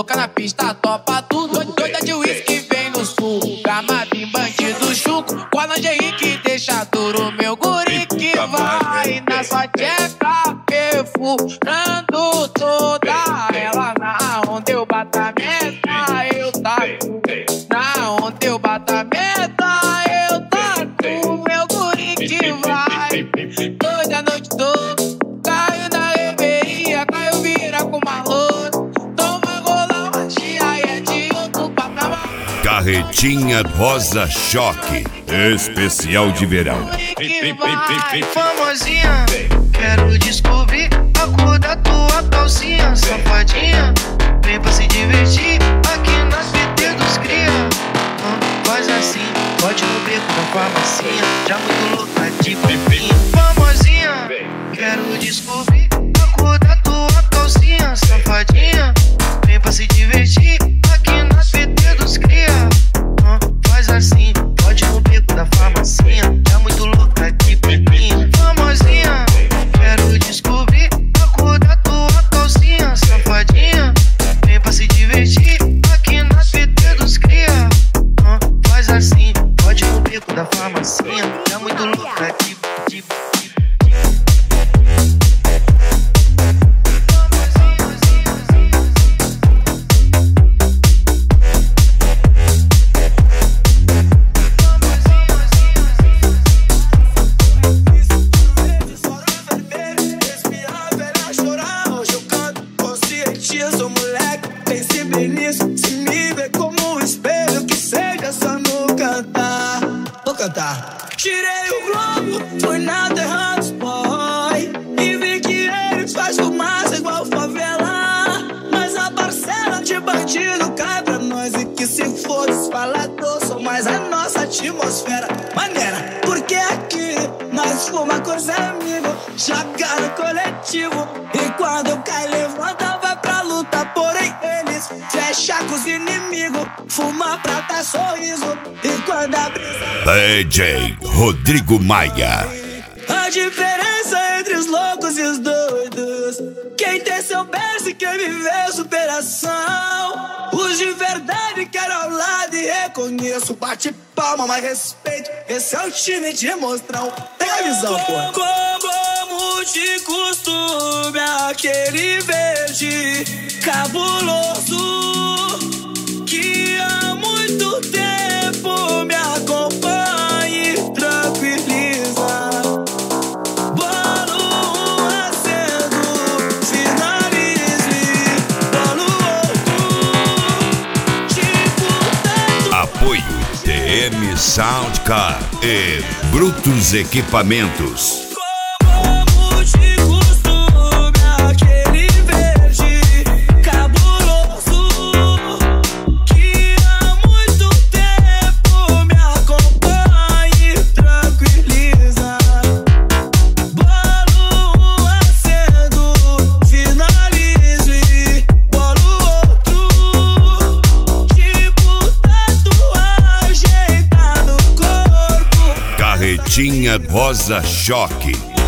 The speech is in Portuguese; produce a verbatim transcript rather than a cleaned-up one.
louca na pista, topa tudo. Doida de uísque, vem no sul. Gamabim, bandido chuco. Com a lingerie que deixa duro. Meu guri que vai na sua tcheca, perfurando toda ela. Na onda eu bato a meta, eu taco. Na onda eu bato a meta, eu taco. Meu guri que vai toda a noite toda. Caiu na reveria, caiu vira com maluco. Toma gola, magia e é de outro patamar. Carretinha Rosa Choque, especial de verão. Famosinha, quero descobrir a cor da tua calcinha. Safadinha, vem pra se divertir aqui nas P T dos cria. Hum, faz assim, pode no beco da farmacinha. Já muito louca de pepinho. Famosinha, quero descobrir a cor da tua calcinha. Safadinha, vem pra se divertir aqui nas P T dos cria. Hum, faz assim, pode no beco da farmacinha. Já muito louca de pepinho. Famosinha, quero descobrir a cor da tua calcinha. Safadinha, vem pra se divertir aqui na P T dos cria. Hum, faz assim, pode no beco da farmacinha. Já muito louca de de Tirei o globo, fui na terra dos boy e vi que eles faz fumaça igual favela. Mas a parcela de bandido cai pra nós. E que se for desfalador, sou mais a nossa atmosfera maneira, porque aqui nós fuma coisa amigo, joga no coletivo. E quando eu caio, levanta, vai pra luta. Porém eles fecham com os inimigos, fuma pra dar sorriso. E quando a brisa D J Rodrigo Maia. a diferença entre os loucos e os doidos, quem tem seu berço e quem viveu superação. Os de verdade quero ao lado e reconheço. Bate palma, mas respeito, esse é o time de mostrão. Tem a visão, pô. Como de costume, aquele verde cabuloso que há muito tempo me acompanha e tranquiliza. Bolo um acendo, finalize, bolo outro, tipo tanto. Apoio T M Soundcar e Brutus Equipamentos. Como de costume, aquele verde cabuloso que há muito tempo me acompanha e tranquiliza. Bolo um acendo, finalize, bolo outro, tipo tatuagem tá no corpo. Carretinha Rosa Choque,